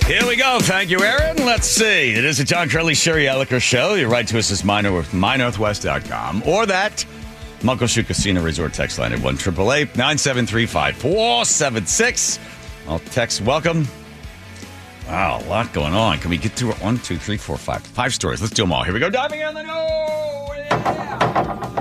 Here we go. Thank you, Aaron. Let's see. It is a John Curley, Sherry Elliker show. You write to us at mynorthwest.com or that Muckleshoot Casino Resort text line at 1-888-973-5476. I'll text welcome. Wow, a lot going on. Can we get through it? 1, 2, 3, 4, 5. 5 stories. Let's do them all. Here we go. Diving in the know. Yeah.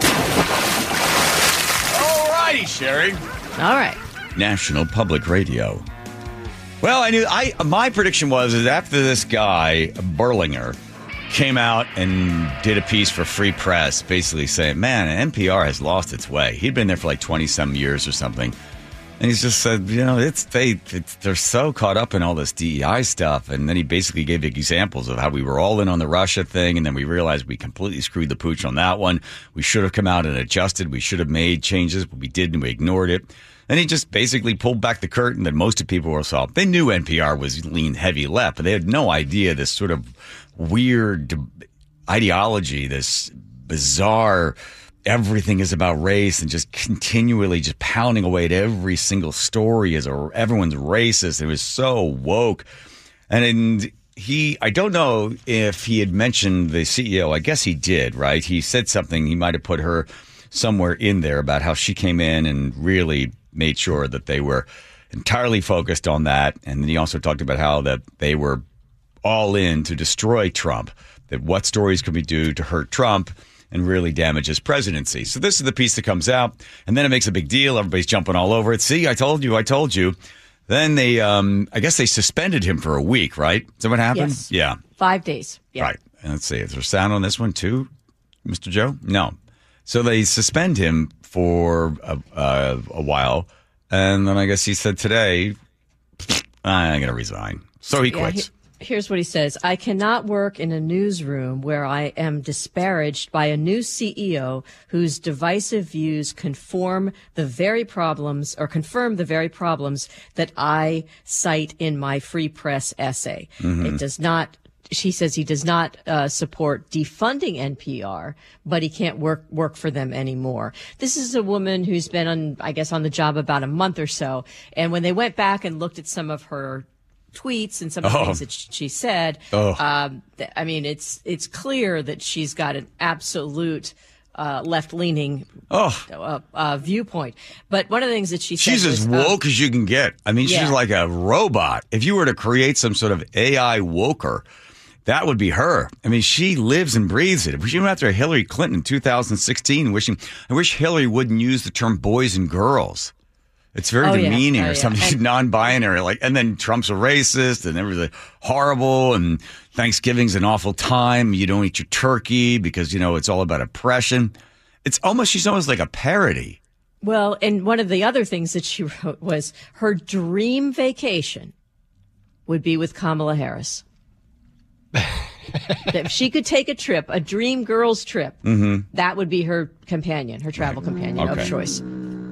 All righty, Sherry. All right. National Public Radio. Well, my prediction was that after this guy, Berlinger, came out and did a piece for Free Press, basically saying, man, NPR has lost its way. He'd been there for like 20-some years or something. And he's just said, they're so caught up in all this DEI stuff. And then he basically gave examples of how we were all in on the Russia thing. And then we realized we completely screwed the pooch on that one. We should have come out and adjusted. We should have made changes, but we didn't. We ignored it. And he just basically pulled back the curtain that most of people saw. They knew NPR was lean heavy left, but they had no idea this sort of weird ideology, this bizarre everything is about race and just continually just pounding away at every single story as everyone's racist. It was so woke. And I don't know if he had mentioned the CEO. I guess he did, right? He said something. He might have put her somewhere in there about how she came in and really made sure that they were entirely focused on that. And then he also talked about how that they were all in to destroy Trump, that what stories could we do to hurt Trump and really damage his presidency. So this is the piece that comes out, and then it makes a big deal. Everybody's jumping all over it. See, I told you. Then they, I guess they suspended him for a week, right? Is that what happened? Yes. Yeah. 5 days. Yeah. Right. And let's see. Is there sound on this one too, Mr. Joe? No. So they suspend him for a while, and then I guess he said today, I'm going to resign. So he quits. Here's what he says. I cannot work in a newsroom where I am disparaged by a new CEO whose divisive views confirm the very problems that I cite in my Free Press essay. Mm-hmm. It does not. She says he does not support defunding NPR, but he can't work for them anymore. This is a woman who's been on the job about a month or so. And when they went back and looked at some of her tweets and some of the things that she said, it's clear that she's got an absolute left-leaning viewpoint. But one of the things that she said, she's as woke as you can get. I mean, she's like a robot. If you were to create some sort of AI woker, that would be her. I mean, she lives and breathes it. She went after Hillary Clinton in 2016, I wish Hillary wouldn't use the term boys and girls. It's very demeaning or something. She's non-binary, and then Trump's a racist and everything horrible, and Thanksgiving's an awful time. You don't eat your turkey because, it's all about oppression. She's almost like a parody. Well, and one of the other things that she wrote was her dream vacation would be with Kamala Harris. If she could take a trip, a dream girls trip, that would be her companion, her travel companion of choice.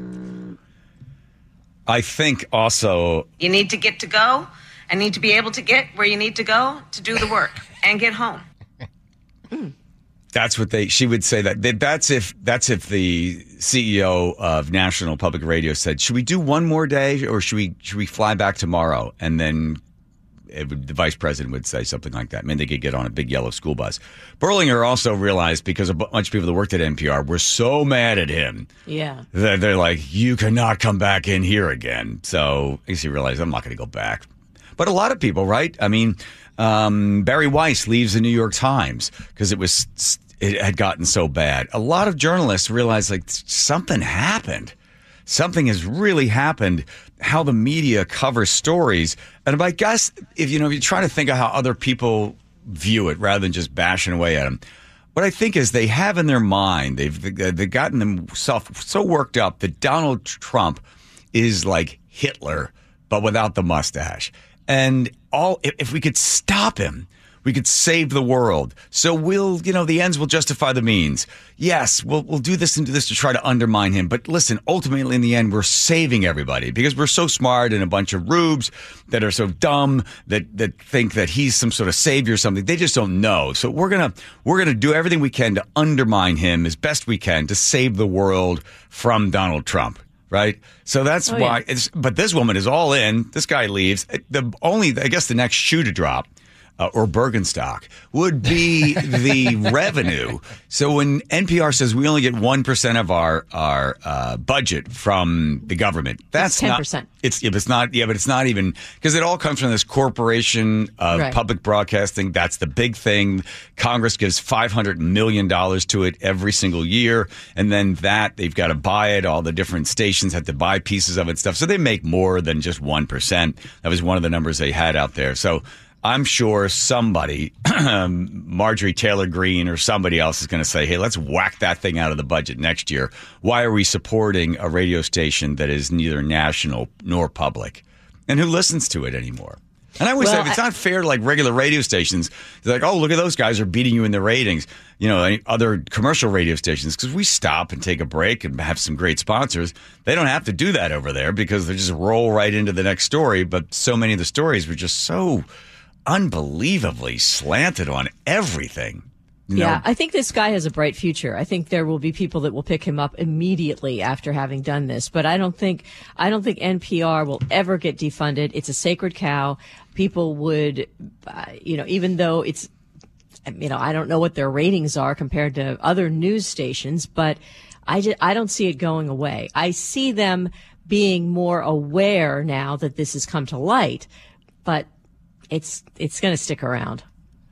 I think also you need to get to go and need to be able to get where you need to go to do the work and get home. That's what she would say that's if the CEO of National Public Radio said, should we do one more day or should we fly back tomorrow? And then the vice president would say something like that. I mean, they could get on a big yellow school bus. Berlinger also realized, because a bunch of people that worked at NPR were so mad at him, that they're like, you cannot come back in here again. So he realized, I'm not going to go back. But a lot of people, right? I mean, Barry Weiss leaves the New York Times because it had gotten so bad. A lot of journalists realized something happened. Something has really happened, how the media covers stories. And I guess if you try to think of how other people view it rather than just bashing away at them, what I think is they have in their mind, they've gotten themselves so worked up that Donald Trump is like Hitler, but without the mustache. And if we could stop him, we could save the world. So the ends will justify the means. Yes, we'll do this and do this to try to undermine him. But listen, ultimately in the end, we're saving everybody because we're so smart and a bunch of rubes that are so dumb that think that he's some sort of savior or something. They just don't know. So we're gonna do everything we can to undermine him as best we can to save the world from Donald Trump. right? So that's why. Yeah. But this woman is all in. This guy leaves. I guess the next shoe to drop. Or Bergenstock would be the revenue. So when NPR says we only get 1% of our budget from the government, that's 10%. Not. But it's not even because it all comes from this corporation of public broadcasting. That's the big thing. Congress gives $500 million to it every single year, and then they've got to buy it. All the different stations have to buy pieces of it, stuff. So they make more than just 1%. That was one of the numbers they had out there. So. I'm sure somebody, Marjorie Taylor Greene or somebody else is going to say, hey, let's whack that thing out of the budget next year. Why are we supporting a radio station that is neither national nor public? And who listens to it anymore? And I always say, it's not fair to like regular radio stations. They're like, oh, look at those guys are beating you in the ratings. You know, any other commercial radio stations, because we stop and take a break and have some great sponsors. They don't have to do that over there because they just roll right into the next story. But so many of the stories were just so unbelievably slanted on everything. Yeah, I think this guy has a bright future. I think there will be people that will pick him up immediately after having done this. But I don't think NPR will ever get defunded. It's a sacred cow. People would, even though it's, I don't know what their ratings are compared to other news stations, but I don't see it going away. I see them being more aware now that this has come to light, but it's going to stick around.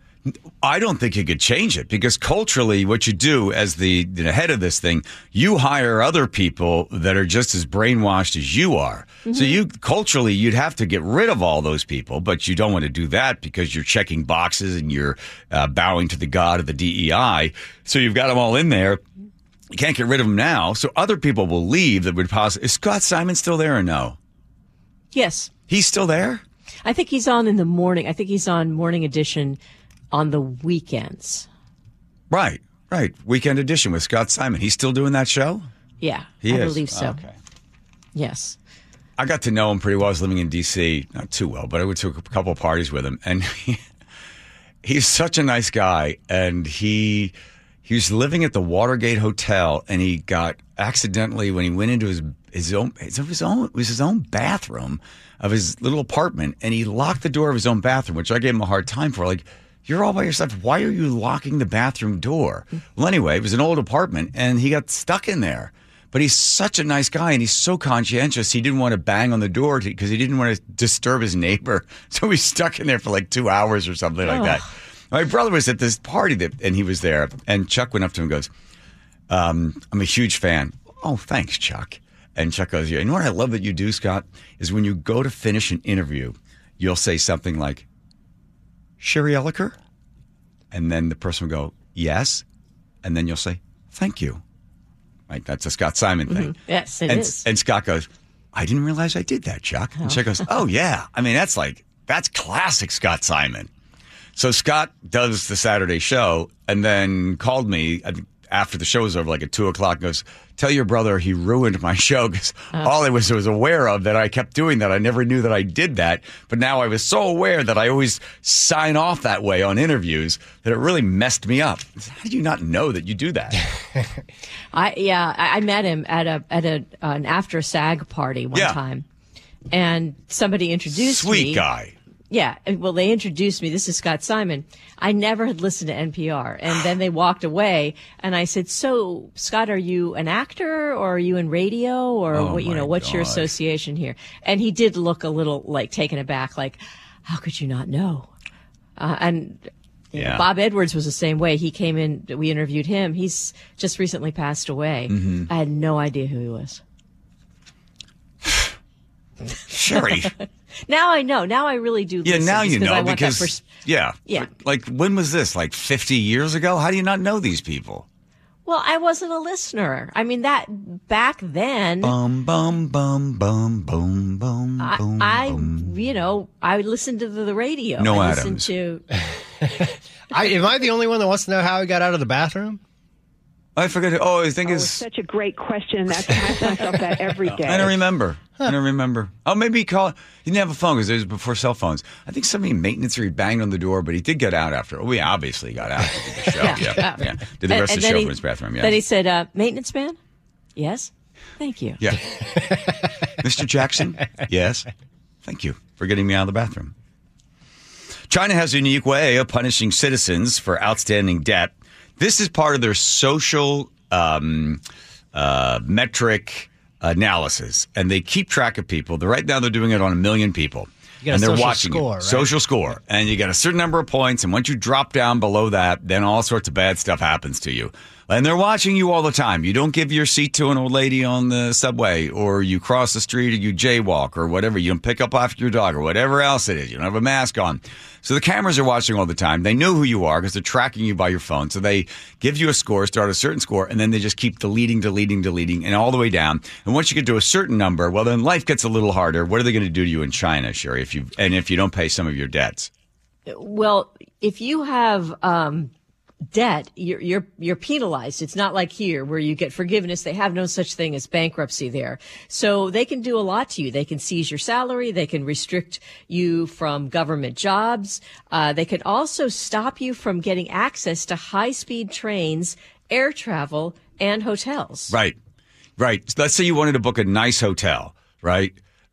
I don't think you could change it because culturally what you do as the head of this thing, you hire other people that are just as brainwashed as you are. Mm-hmm. So culturally you'd have to get rid of all those people, but you don't want to do that because you're checking boxes and you're bowing to the god of the DEI. So you've got them all in there. You can't get rid of them now. So other people will leave that would possibly. Is Scott Simon still there or no? Yes. He's still there? I think he's on in the morning. I think he's on Morning Edition on the weekends. Right. Weekend Edition with Scott Simon. He's still doing that show? Yeah, I believe so. Okay. Yes. I got to know him pretty well. I was living in D.C. Not too well, but I went to a couple of parties with him. And he's such a nice guy. And he was living at the Watergate Hotel, and he got accidentally, when he went into his own bathroom of his little apartment, and he locked the door of his own bathroom, which I gave him a hard time for. Like, you're all by yourself. Why are you locking the bathroom door? Well, anyway, it was an old apartment, and he got stuck in there. But he's such a nice guy, and he's so conscientious. He didn't want to bang on the door because he didn't want to disturb his neighbor. So he's stuck in there for like 2 hours or something like that. My brother was at this party, and he was there, and Chuck went up to him and goes, I'm a huge fan. Oh, thanks, Chuck. And Chuck goes, yeah, you know what I love that you do, Scott, is when you go to finish an interview, you'll say something like, Sherry Elliker? And then the person will go, yes. And then you'll say, thank you. Right? That's a Scott Simon thing. Mm-hmm. Yes, it is. And Scott goes, I didn't realize I did that, Chuck. And Chuck goes, oh, yeah. I mean, that's classic Scott Simon. So Scott does the Saturday show and then called me after the show was over, like at 2:00, and goes, tell your brother he ruined my show because all I was aware of that I kept doing that. I never knew that I did that. But now I was so aware that I always sign off that way on interviews that it really messed me up. How did you not know that you do that? I met him at an after SAG party one time, and somebody introduced me. Sweet guy. Yeah, well, they introduced me. This is Scott Simon. I never had listened to NPR, and then they walked away, and I said, "So, Scott, are you an actor, or are you in radio, or what's your association here?" And he did look a little like taken aback, like, "How could you not know?" And Bob Edwards was the same way. He came in, we interviewed him. He's just recently passed away. Mm-hmm. I had no idea who he was. Sherry. Now I know. Now I really do listen. Yeah, now you know because yeah. Like, when was this? Like 50 years ago? How do you not know these people? Well, I wasn't a listener. I mean, that back then. Bum bum bum bum bum bum. I listened to the radio. No I Adams. To. Am I the only one that wants to know how he got out of the bathroom? I forget. Oh, I think it's such a great question. I ask myself that every day. I don't remember. Oh, maybe he called. He didn't have a phone because it was before cell phones. I think somebody in maintenance or he banged on the door, but he did get out after. We obviously got out to do the show. Yeah. Did the rest of the show from his bathroom. Yeah. Then he said, "Maintenance man." Yes. Thank you. Yeah. Mr. Jackson? Yes. Thank you for getting me out of the bathroom. China has a unique way of punishing citizens for outstanding debt. This is part of their social metric analysis, and they keep track of people. Right now they're doing it on 1 million people. And they're watching score, right? Social score. And you get a certain number of points, and once you drop down below that, then all sorts of bad stuff happens to you. And they're watching you all the time. You don't give your seat to an old lady on the subway, or you cross the street, or you jaywalk, or whatever. You don't pick up after your dog, or whatever else it is. You don't have a mask on. So the cameras are watching all the time. They know who you are because they're tracking you by your phone. So they give you a score, start a certain score, and then they just keep deleting, and all the way down. And once you get to a certain number, well, then life gets a little harder. What are they going to do to you in China, Sherry, if you don't pay some of your debts? Well, if you have debt, you're penalized. It's not like here where you get forgiveness. They have no such thing as bankruptcy there. So they can do a lot to you. They can seize your salary. They can restrict you from government jobs. They can also stop you from getting access to high-speed trains, air travel, and hotels. Right. So let's say you wanted to book a nice hotel, right?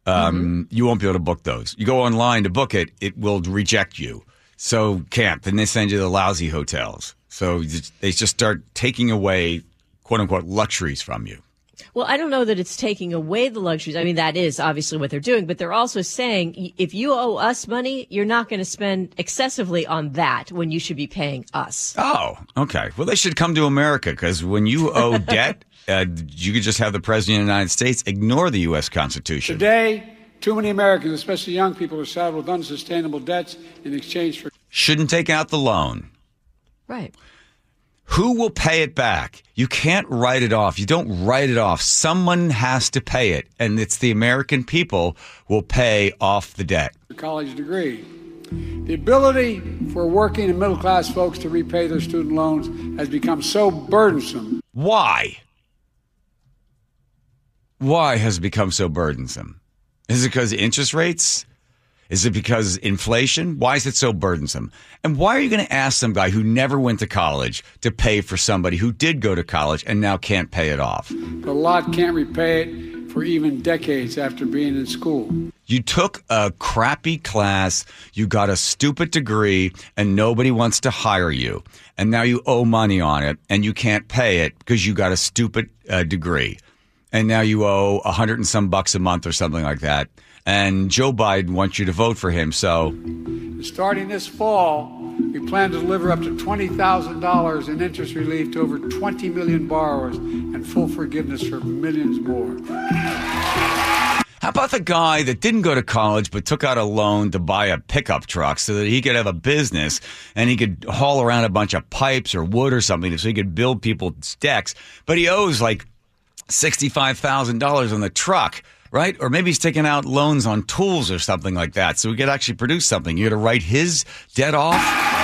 You won't be able to book those. You go online to book it, it will reject you. So can't. Then they send you to lousy hotels. So they just start taking away, quote unquote, luxuries from you. Well, I don't know that it's taking away the luxuries. I mean, that is obviously what they're doing, but they're also saying if you owe us money, you're not going to spend excessively on that when you should be paying us. Oh, okay. Well, they should come to America because when you owe debt, you could just have the president of the United States ignore the U.S. Constitution. Today, too many Americans, especially young people, are saddled with unsustainable debts in exchange for... Shouldn't take out the loan. Right. Who will pay it back? You can't write it off. You don't write it off. Someone has to pay it, and it's the American people will pay off the debt. A college degree. The ability for working and middle-class folks to repay their student loans has become so burdensome. Why? Why has it become so burdensome? Is it because of interest rates? Is it because inflation? Why is it so burdensome? And why are you going to ask some guy who never went to college to pay for somebody who did go to college and now can't pay it off? But a lot can't repay it for even decades after being in school. You took a crappy class, you got a stupid degree, and nobody wants to hire you. And now you owe money on it, and you can't pay it because you got a stupid degree. And now you owe $100 and some bucks a month or something like that. And Joe Biden wants you to vote for him, so... Starting this fall, we plan to deliver up to $20,000 in interest relief to over 20 million borrowers and full forgiveness for millions more. How about the guy that didn't go to college but took out a loan to buy a pickup truck so that he could have a business and he could haul around a bunch of pipes or wood or something so he could build people's decks, but he owes like $65,000 on the truck, right? Or maybe he's taking out loans on tools or something like that so he could actually produce something. You got to write his debt off?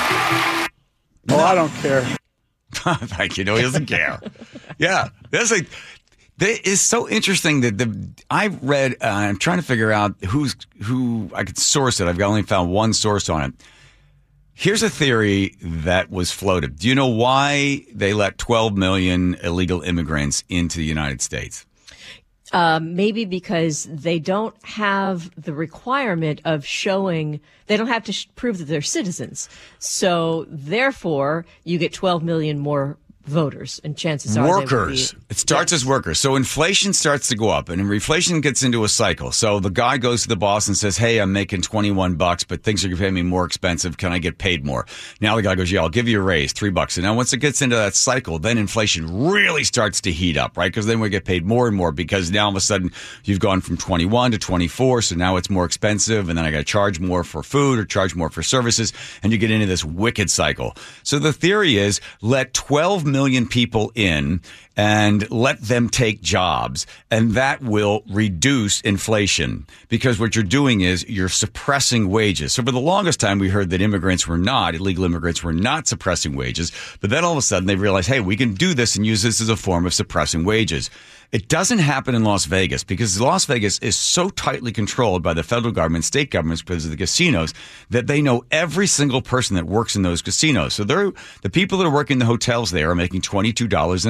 Oh, I don't care. Thank you. No, he doesn't care. Yeah. That's like... It is so interesting that I read, I'm trying to figure out who I could source it. I've only found one source on it. Here's a theory that was floated. Do you know why they let 12 million illegal immigrants into the United States? Maybe because they don't have the requirement of showing, they don't have to prove that they're citizens. So therefore, you get 12 million more voters, and chances are workers. It starts as workers. So inflation starts to go up, and inflation gets into a cycle. So the guy goes to the boss and says, "Hey, I'm making $21, but things are going to pay me more expensive. Can I get paid more?" Now the guy goes, "Yeah, I'll give you a raise, $3." And now once it gets into that cycle, then inflation really starts to heat up, right? Because then we get paid more and more because now all of a sudden you've gone from 21 to 24, so now it's more expensive, and then I got to charge more for food or charge more for services, and you get into this wicked cycle. So the theory is let 12 million people in and let them take jobs, and that will reduce inflation because what you're doing is you're suppressing wages. So for the longest time, we heard that illegal immigrants were not suppressing wages, but then all of a sudden they realized, hey, we can do this and use this as a form of suppressing wages. It doesn't happen in Las Vegas because Las Vegas is so tightly controlled by the federal government, state governments, because of the casinos, that they know every single person that works in those casinos. So the people that are working in the hotels there are making $22 an hour.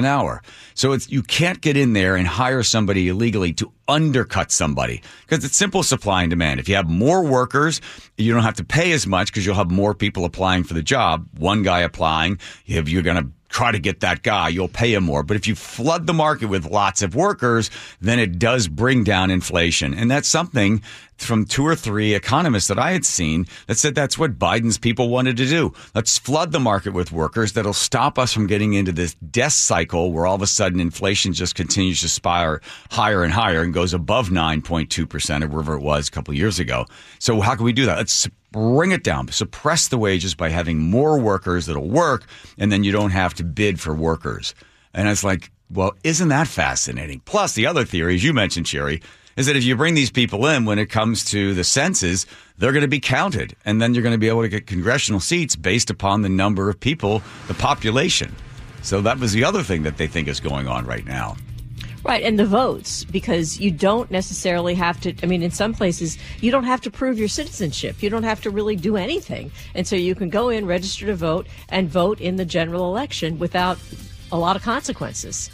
So you can't get in there and hire somebody illegally to undercut somebody because it's simple supply and demand. If you have more workers, you don't have to pay as much because you'll have more people applying for the job. One guy applying, if you're going to try to get that guy, you'll pay him more. But if you flood the market with lots of workers, then it does bring down inflation. And that's something from 2 or 3 economists that I had seen that said that's what Biden's people wanted to do. Let's flood the market with workers. That'll stop us from getting into this death cycle where all of a sudden inflation just continues to spiral higher and higher and goes above 9.2% or wherever it was a couple of years ago. So how can we do that? Let's bring it down, suppress the wages by having more workers that'll work, and then you don't have to bid for workers. And it's like, well, isn't that fascinating? Plus, the other theory, as you mentioned, Sherry, is that if you bring these people in, when it comes to the census, they're going to be counted. And then you're going to be able to get congressional seats based upon the number of people, the population. So that was the other thing that they think is going on right now. Right, and the votes, because you don't necessarily have to, I mean, in some places, you don't have to prove your citizenship. You don't have to really do anything. And so you can go in, register to vote, and vote in the general election without a lot of consequences.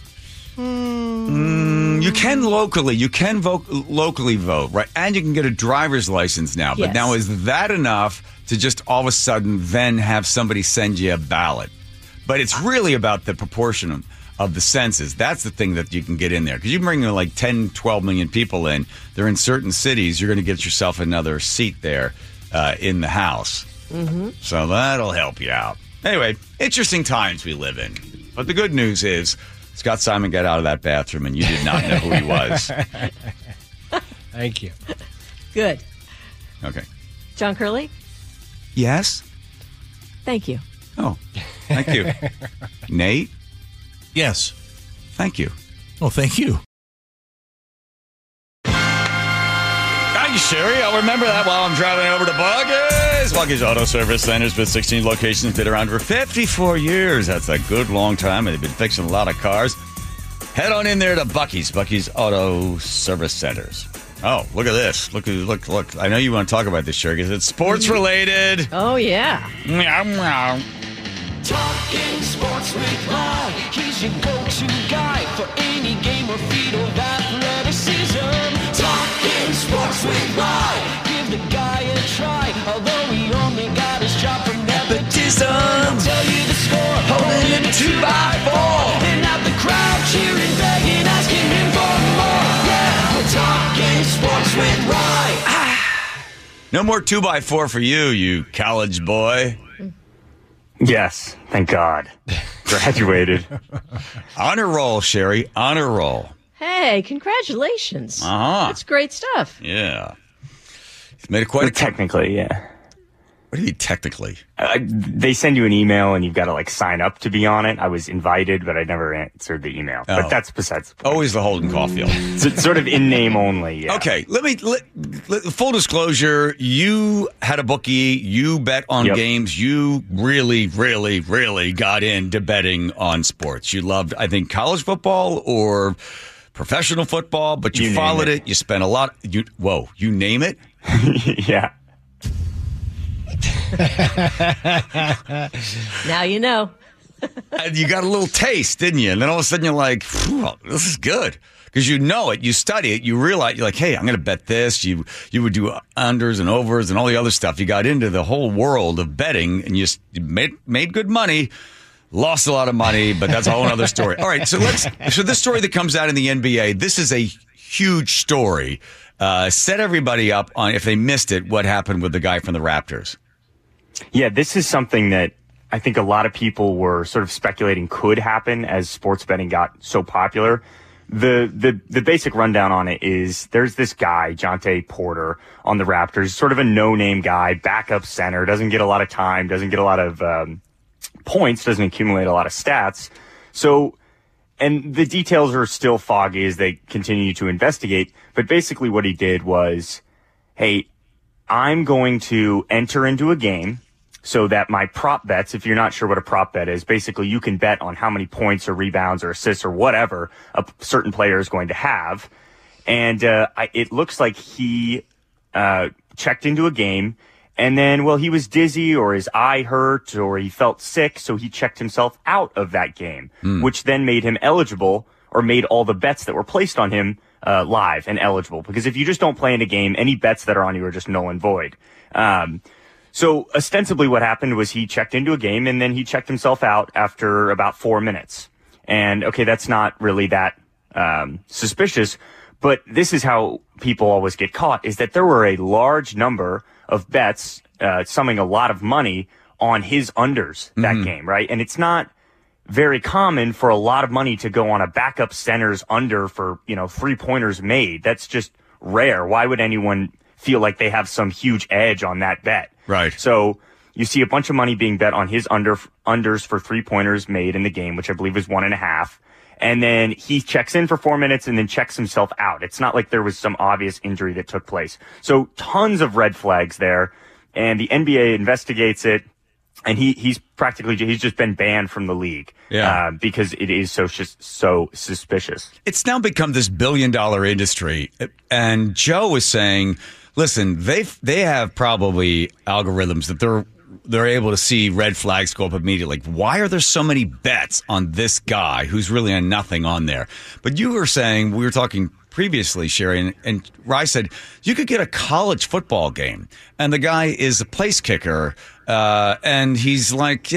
You can locally. You can locally vote, right? And you can get a driver's license now. But Yes. now, is that enough to just all of a sudden then have somebody send you a ballot? But it's really about the proportion of the census. That's the thing that you can get in there. Because you bring like 10, 12 million people in. They're in certain cities. You're going to get yourself another seat there in the House. Mm-hmm. So that'll help you out. Anyway, interesting times we live in. But the good news is Scott Simon got out of that bathroom and you did not know who he was. Thank you. Good. Okay. John Curley, Yes? thank you. Oh, thank you. Nate? Yes. Thank you. Oh, thank you. Thank you, Sherry. I'll remember that while I'm driving over to Bucky's. Bucky's Auto Service Centers with 16 locations. Been around for 54 years. That's a good long time, and they've been fixing a lot of cars. Head on in there to Bucky's Auto Service Centers. Oh, look at this. Look. I know you want to talk about this, Sherry, because it's sports related. Oh, yeah. Meow, meow. Talking sports with Rye. He's your go-to guy for any game or feat of athleticism. Talking sports with Rye. Give the guy a try, although he only got his job from nepotism. He'll tell you the score, holding it 2x4. And out the crowd cheering, begging, asking him for more. Yeah, we're talking sports with Rye. No more 2x4 for you, you college boy. Yes, thank God. Graduated. Honor roll, Sherry. Honor roll. Hey, congratulations. Uh-huh. That's great stuff. Yeah. He's made it quite Well, technically, yeah. What do you mean technically? They send you an email and you've got to like sign up to be on it. I was invited, but I never answered the email. Oh. But that's besides the point. Always the Holden Caulfield. It's sort of in name only. Yeah. Okay, full disclosure, you had a bookie, you bet on Yep. games, you really, really, really got into betting on sports. You loved, I think, college football or professional football, but you You name followed it. it. You spent a lot. You name it? Yeah. Now you know. And you got a little taste, didn't you? And then all of a sudden you're like, this is good. Because you know it, you study it, you realize, you're like, hey, I'm going to bet this. You would do unders and overs and all the other stuff. You got into the whole world of betting and you made good money, lost a lot of money, but that's a whole other story. All right, so this story that comes out in the NBA, this is a huge story. Set everybody up on, if they missed it, what happened with the guy from the Raptors. Yeah, this is something that I think a lot of people were sort of speculating could happen as sports betting got so popular. The basic rundown on it is there's this guy, Jonte Porter, on the Raptors, sort of a no-name guy, backup center, doesn't get a lot of time, doesn't get a lot of points, doesn't accumulate a lot of stats. So, and the details are still foggy as they continue to investigate, but basically what he did was, hey, I'm going to enter into a game so that my prop bets, if you're not sure what a prop bet is, basically you can bet on how many points or rebounds or assists or whatever a certain player is going to have. And it looks like he checked into a game And then, well, he was dizzy or his eye hurt or he felt sick, so he checked himself out of that game, which then made him eligible or made all the bets that were placed on him live and eligible. Because if you just don't play in a game, any bets that are on you are just null and void. So ostensibly what happened was he checked into a game and then he checked himself out after about 4 minutes. And okay, that's not really that suspicious, but this is how people always get caught, is that there were a large number of bets, summing a lot of money on his unders that game, right? And it's not very common for a lot of money to go on a backup center's under for, 3-pointers made. That's just rare. Why would anyone feel like they have some huge edge on that bet? Right. So you see a bunch of money being bet on his unders for 3-pointers made in the game, which I believe was 1.5. And then he checks in for 4 minutes and then checks himself out. It's not like there was some obvious injury that took place. So tons of red flags there. And the NBA investigates it. And he's just been banned from the league. Yeah. Because it is so suspicious. It's now become this billion-dollar industry. And Joe was saying, listen, they have probably algorithms that they're able to see red flags go up immediately. Why are there so many bets on this guy who's really on nothing on there? But you were saying, we were talking previously, Sherry, and Rye said you could get a college football game, and the guy is a place kicker, and he's like,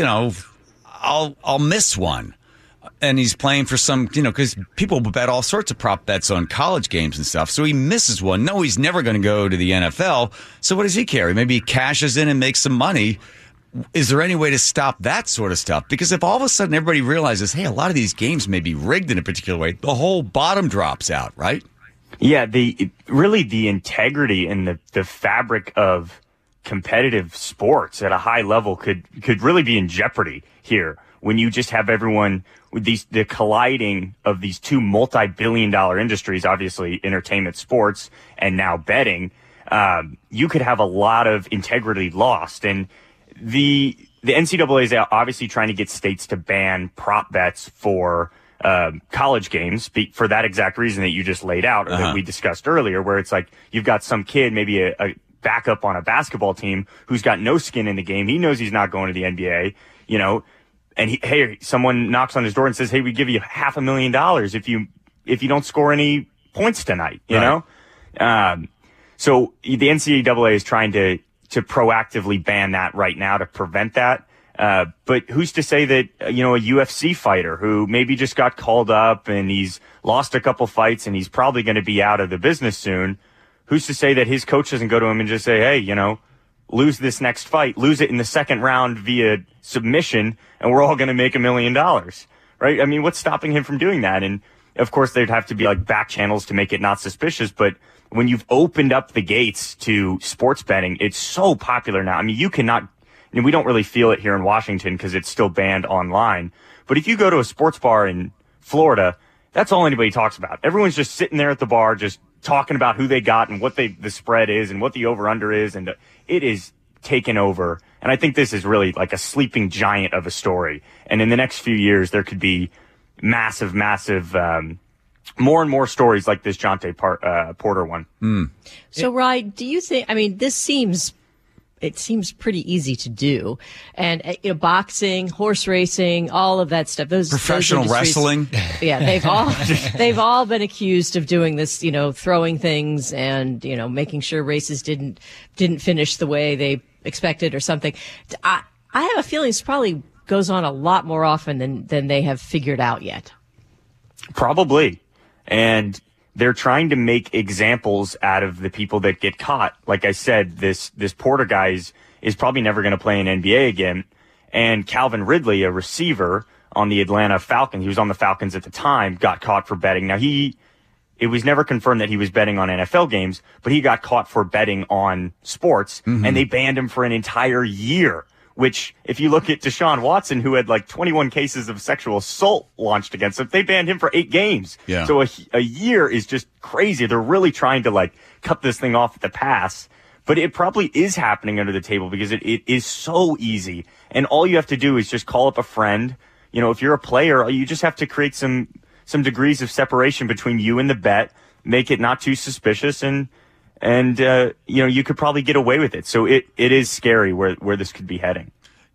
I'll miss one. And he's playing for some, because people bet all sorts of prop bets on college games and stuff. So he misses one. No, he's never going to go to the NFL. So what does he carry? Maybe he cashes in and makes some money. Is there any way to stop that sort of stuff? Because if all of a sudden everybody realizes, hey, a lot of these games may be rigged in a particular way, the whole bottom drops out, right? Yeah, the integrity and the fabric of competitive sports at a high level could really be in jeopardy here when you just have everyone with the colliding of these two multi-billion-dollar industries, obviously entertainment, sports, and now betting. You could have a lot of integrity lost. And the NCAA is obviously trying to get states to ban prop bets for college games for that exact reason that you just laid out or that we discussed earlier, where it's like you've got some kid, maybe a backup on a basketball team who's got no skin in the game. He knows he's not going to the NBA, and someone knocks on his door and says, hey, we give you $500,000 if you don't score any points tonight, you know? So the NCAA is trying to proactively ban that right now to prevent that. But who's to say that, a UFC fighter who maybe just got called up and he's lost a couple fights and he's probably going to be out of the business soon. Who's to say that his coach doesn't go to him and just say, hey, lose this next fight, lose it in the second round via submission, and we're all going to make $1 million, right? I mean, what's stopping him from doing that? And of course, there'd have to be like back channels to make it not suspicious. But when you've opened up the gates to sports betting, it's so popular now. I mean, you cannot, and we don't really feel it here in Washington because it's still banned online. But if you go to a sports bar in Florida, that's all anybody talks about. Everyone's just sitting there at the bar, just talking about who they got and what the spread is and what the over-under is. And it is taken over. And I think this is really like a sleeping giant of a story. And in the next few years, there could be massive, more and more stories like this Jonte Porter one. So, Rye, do you think, this seems pretty easy to do. And, boxing, horse racing, all of that stuff. Professional wrestling. Yeah, they've all been accused of doing this, throwing things and, making sure races didn't finish the way they expected or something. I have a feeling this probably goes on a lot more often than they have figured out yet. Probably. And they're trying to make examples out of the people that get caught. Like I said, this Porter guy is probably never going to play in NBA again. And Calvin Ridley, a receiver on the Atlanta Falcons, he was on the Falcons at the time, got caught for betting. Now it was never confirmed that he was betting on NFL games, but he got caught for betting on sports, and they banned him for an entire year. Which, if you look at Deshaun Watson, who had like 21 cases of sexual assault launched against him, they banned him for 8 games. Yeah. So a year is just crazy. They're really trying to like cut this thing off at the pass. But it probably is happening under the table because it is so easy. And all you have to do is just call up a friend. If you're a player, you just have to create some degrees of separation between you and the bet, make it not too suspicious, and And, you could probably get away with it. So it is scary where this could be heading.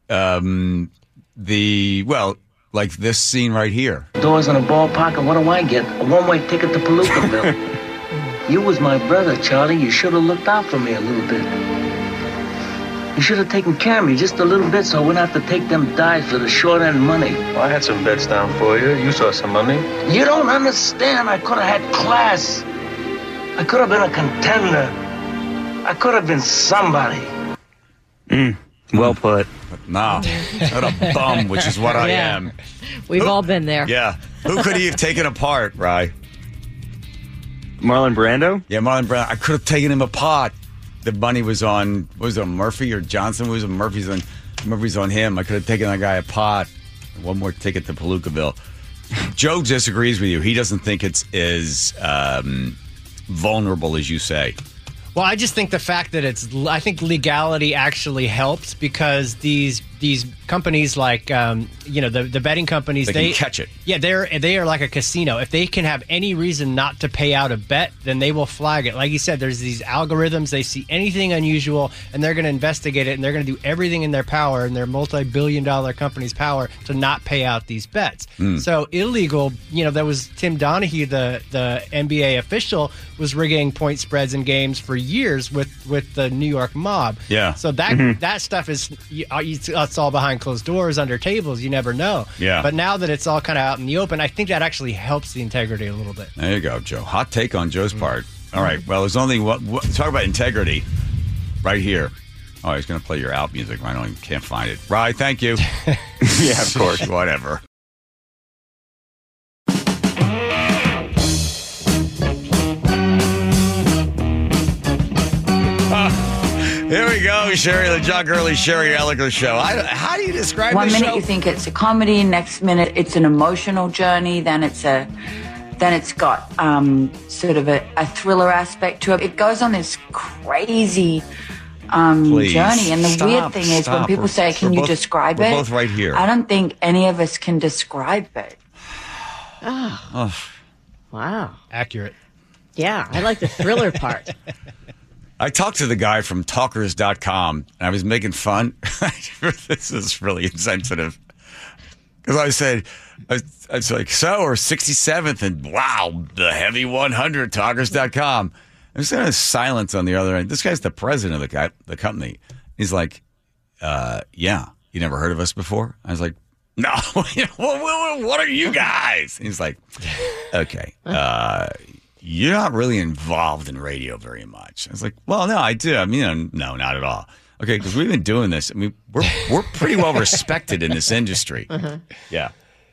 Like this scene right here. Doors in a ballpark, and what do I get? A one-way ticket to Palookaville. You was my brother, Charlie. You should have looked out for me a little bit. You should have taken care of me just a little bit so I wouldn't have to take them dives for the short-end money. Well, I had some bets down for you. You saw some money. You don't understand. I could have had class. I could have been a contender. I could have been somebody. Well put. But no, not a bum, which is what I am. We've all been there. Yeah. Who could he have taken apart, Rye? Marlon Brando? Yeah, Marlon Brando. I could have taken him apart. The money was on, was it Murphy or Johnson? Murphy's on him. I could have taken that guy apart. One more ticket to Palookaville. Joe disagrees with you. He doesn't think it's as vulnerable as you say. Well, I just think the fact that I think legality actually helps because these companies like the betting companies they can catch it. Yeah, they are like a casino. If they can have any reason not to pay out a bet, then they will flag it. Like you said, there's these algorithms. They see anything unusual and they're going to investigate it, and they're going to do everything in their power, in their multi-billion-dollar company's power, to not pay out these bets. So illegal. That was Tim Donahue, the NBA official, was rigging point spreads in games for years with the New York mob. Yeah. So that stuff is it's all behind closed doors, under tables. You never know. Yeah. But now that it's all kind of out in the open, I think that actually helps the integrity a little bit. There you go, Joe. Hot take on Joe's part. All right. Well, there's only talk about integrity right here. Oh, he's going to play your out music. I can't find it. Rye, thank you. Yeah, of course. Whatever. Here we go, Sherry, the John Gurley, Sherry Elliker show. How do you describe this show? 1 minute you think it's a comedy, next minute it's an emotional journey, then it's got sort of a thriller aspect to it. It goes on this crazy journey, and the weird thing is when people say, "Can you describe it?" We're both right here. I don't think any of us can describe it. Oh. Wow. Accurate. Yeah, I like the thriller part. I talked to the guy from talkers.com, and I was making fun. This is really insensitive. Because I said, I was like, so, we're 67th, and wow, the heavy 100, talkers.com. I was in silence on the other end. This guy's the president of the company. He's like, yeah, you never heard of us before? I was like, no, what are you guys? And he's like, okay, you're not really involved in radio very much. I was like, well, no, I do. I mean, no, not at all. Okay, because we've been doing this. I mean, we're pretty well respected in this industry. Uh-huh. Yeah.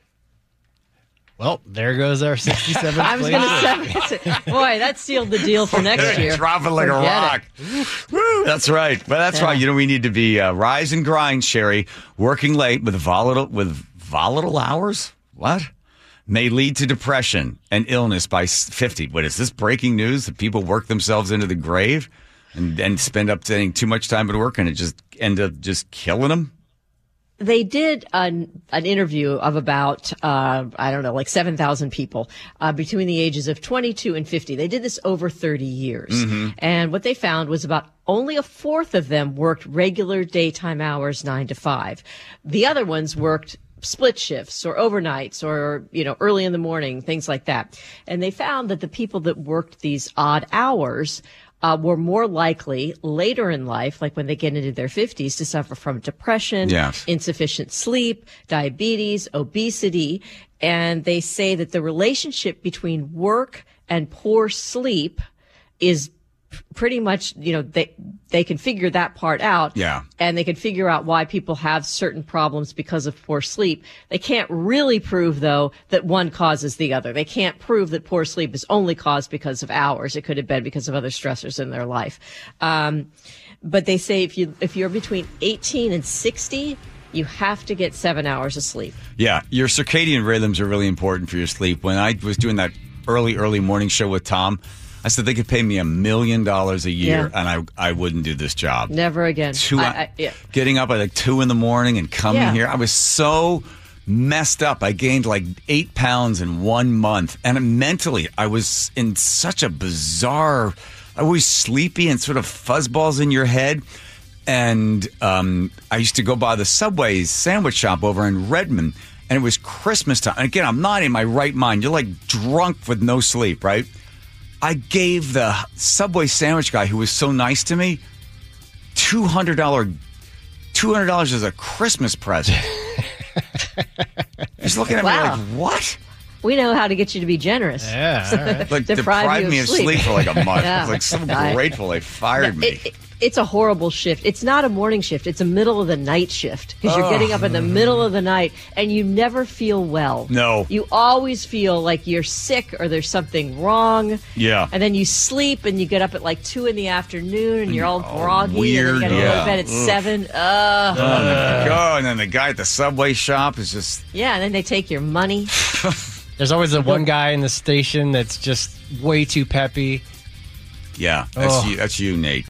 Well, there goes our 67th. I was going to say, boy, that sealed the deal for next year. Dropping like a rock. Woo, that's right. But that's right. We need to be rise and grind, Sherry. Working late with volatile hours. What? May lead to depression and illness by 50. What is this breaking news? That people work themselves into the grave and spending too much time at work and it just end up just killing them? They did an interview of about, 7,000 people between the ages of 22 and 50. They did this over 30 years. Mm-hmm. And what they found was about only a fourth of them worked regular daytime hours, 9 to 5. The other ones worked split shifts or overnights or, early in the morning, things like that. And they found that the people that worked these odd hours were more likely later in life, like when they get into their 50s, to suffer from depression, yes, insufficient sleep, diabetes, obesity. And they say that the relationship between work and poor sleep is pretty much, they can figure that part out. Yeah. And they can figure out why people have certain problems because of poor sleep. They can't really prove, though, that one causes the other. They can't prove that poor sleep is only caused because of hours. It could have been because of other stressors in their life. But they say if you're between 18 and 60, you have to get 7 hours of sleep. Yeah. Your circadian rhythms are really important for your sleep. When I was doing that early morning show with Tom, I said they could pay me $1 million a year, and I wouldn't do this job. Never again. Getting up at 2 in the morning and coming here, I was so messed up. I gained 8 pounds in 1 month, and mentally, I was in such a bizarre always sleepy and sort of fuzzballs in your head. And I used to go by the Subway sandwich shop over in Redmond, and it was Christmas time. And again, I'm not in my right mind. You're like drunk with no sleep, right? I gave the Subway sandwich guy, who was so nice to me, $200 as a Christmas present. He's looking at me like, what? We know how to get you to be generous. Yeah, all right. Like, deprive me of sleep for like a month. Yeah. I was like, so grateful they fired me. It's a horrible shift. It's not a morning shift. It's a middle of the night shift because you're getting up in the middle of the night and you never feel well. No. You always feel like you're sick or there's something wrong. Yeah. And then you sleep and you get up at like 2 in the afternoon and you're all groggy. weird, And then you gotta go to bed at 7. And then the guy at the Subway shop is just... Yeah, and then they take your money. There's always the one guy in the station that's just way too peppy. Yeah, that's you, Nate.